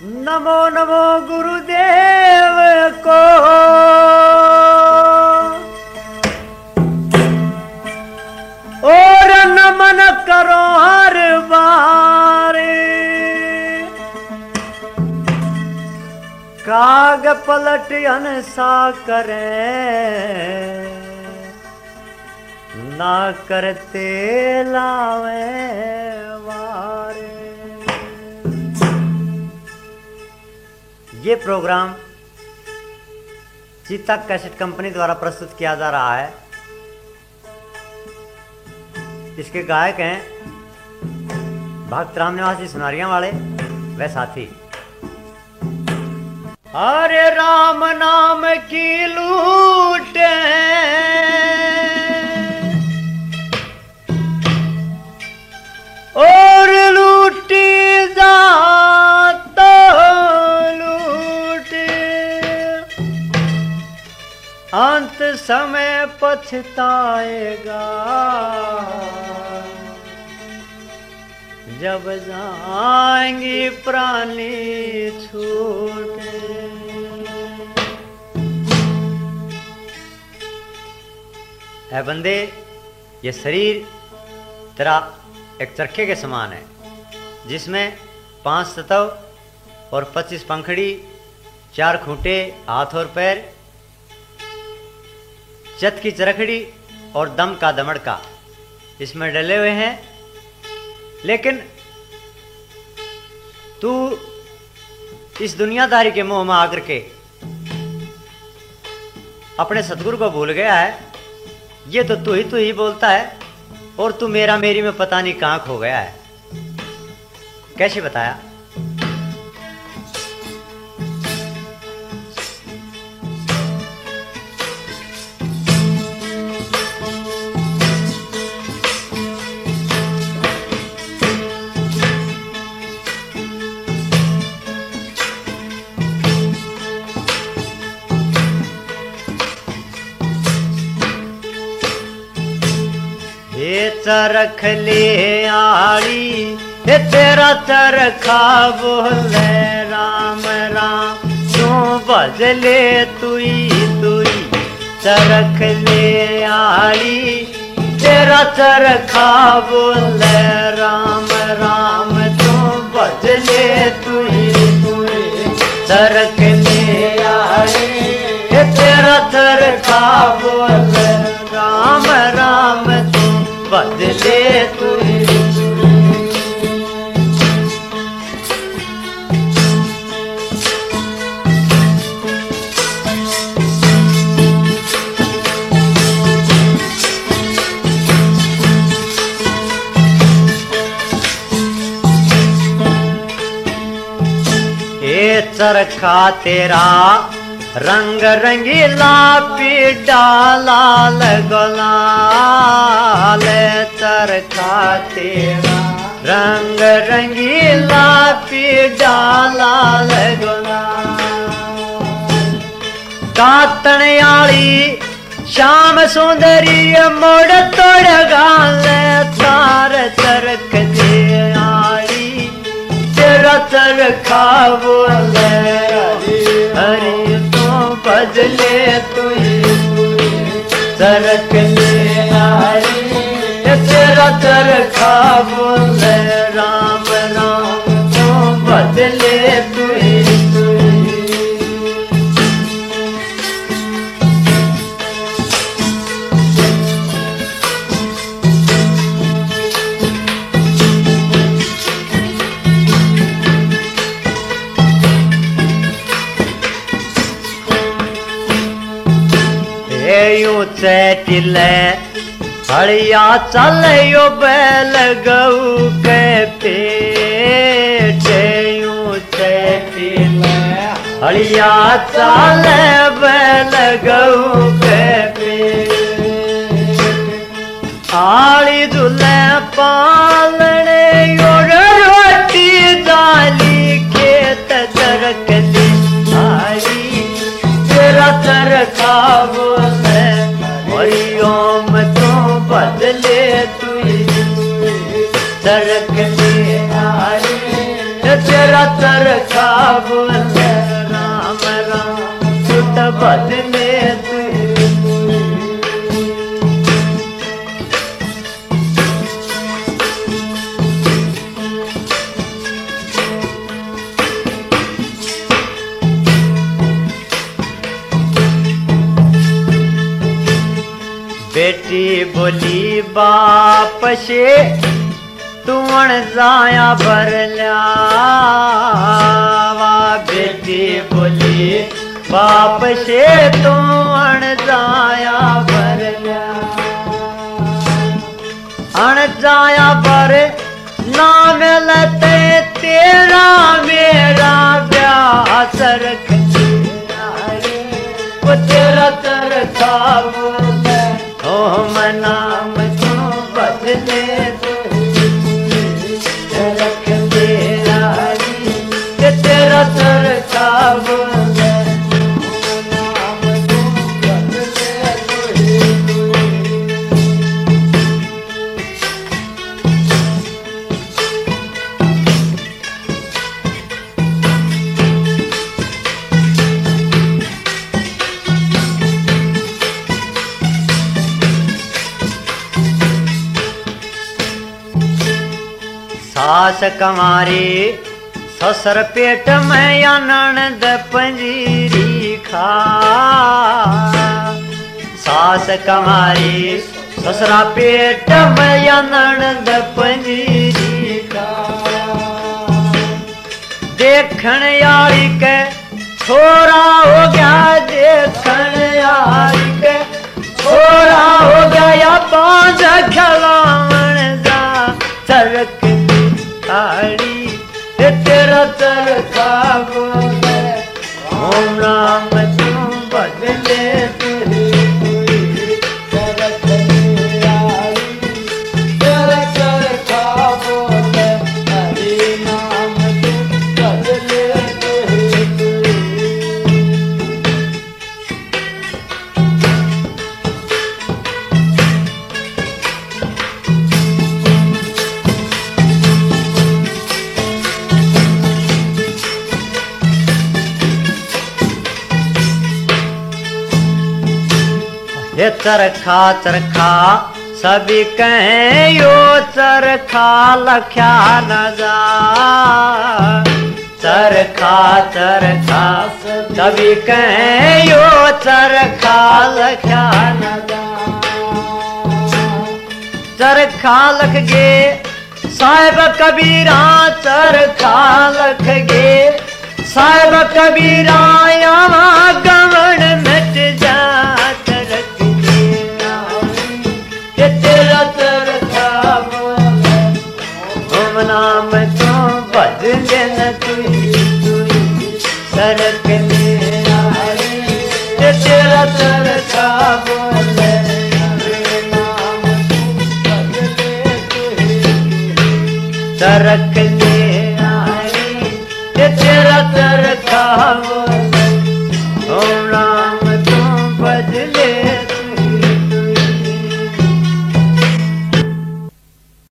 नमो नमो गुरुदेव को और नमन करो हर बार। काग पलट अनसा करे ना करते लावे वारे। ये प्रोग्राम चीता कैसेट कंपनी द्वारा प्रस्तुत किया जा रहा है। इसके गायक हैं भक्त राम निवासी सुनारियां वाले व साथी। हरे राम नाम की लूट और लूटी जात लूट, अंत समय पछताएगा जब जाएंगी प्राणी छूट। ऐ बंदे, ये शरीर तेरा एक चरखे के समान है, जिसमें 5 सतव और 25 पंखड़ी, 4 खूंटे, हाथ और पैर, चत की चरखड़ी और दम का दमड़का इसमें डले हुए हैं। लेकिन तू इस दुनियादारी के मोह में आकर के अपने सतगुरु को भूल गया है। ये तो तू ही बोलता है और तू मेरा मेरी में पता नहीं कहां खो गया है। कैसे बताया? चरख ले आड़ी तेरा चरखा बोले राम राम, तू बजले तुई चरख ले आड़ी तेरा चरखा बोले राम राम, तू बजले तुई चरख ले आड़ी तेरा चरखा बोले राम राम, बदले तुझे। ये चरखा तेरा रंग रंगीला पीड़ा लाल गुलाल, चरखा तेरा रंग रंगीला पीड़ा लाल गुलाल। कातण आली श्याम सुंदरी मोड़ तोड़ गाल, तार चरख दे आली तेरा चरखा बोले हरि बदले तुई चरख ले आई तेरा चरखा बोले राम राम, तू बदले तुई चैटिले हड़िया चल यो बैल गऊ के पेट, यूं चैटिले हड़िया चल बैल गऊ के पेट। आली दुल्हे पालने योर रोटी डाली खेत चरख दी आई तेरा चरखा बोले हरिओम, तू बदले तुई चरख ले आई तेरा चरखा बोले राम राम सुत बदले तू। बेटी बोली बाप से तू अण जाया भरल्यावा। बेटी बोली बाप से तू अण जाया भरल्या। अण जाया भर ना मिलते तेरा मेरा ब्याह चरख तेरा चरखा बोले ओ मनाम तू बदले चरख तेरा तेरा चरखा बोले मनाम तू बदले। सास कमारी ससुर पेट में या ननद पंजीरी खा। सास कमारी ससुरा पेट में या ननद पंजीरी खा। देखण यारी के छोरा हो गया, देखण यारी के छोरा हो गया बांझ खिलावन जा चरख ताड़ी तेरा चरखा बोले ओम राम तू बदले चरख तेरा चरखा बोले हरि नाम तू बदले। ये चरखा चरखा सभी कहें यो चरखा लख्या न जा। चरखा चरखा सभी कहें यो चरखा लख्या न जा। चरखा लख गे साहिब कबीरा चरखा लख गे साहिब कबीरा यहाँ गवण मिट जा। तेरा चरखा बोले ओम नाम तू बदले न तू चरख तेरा तेरा चरखा बोले नाम तू बदले चरख तेरा तेरा चरखा बोले।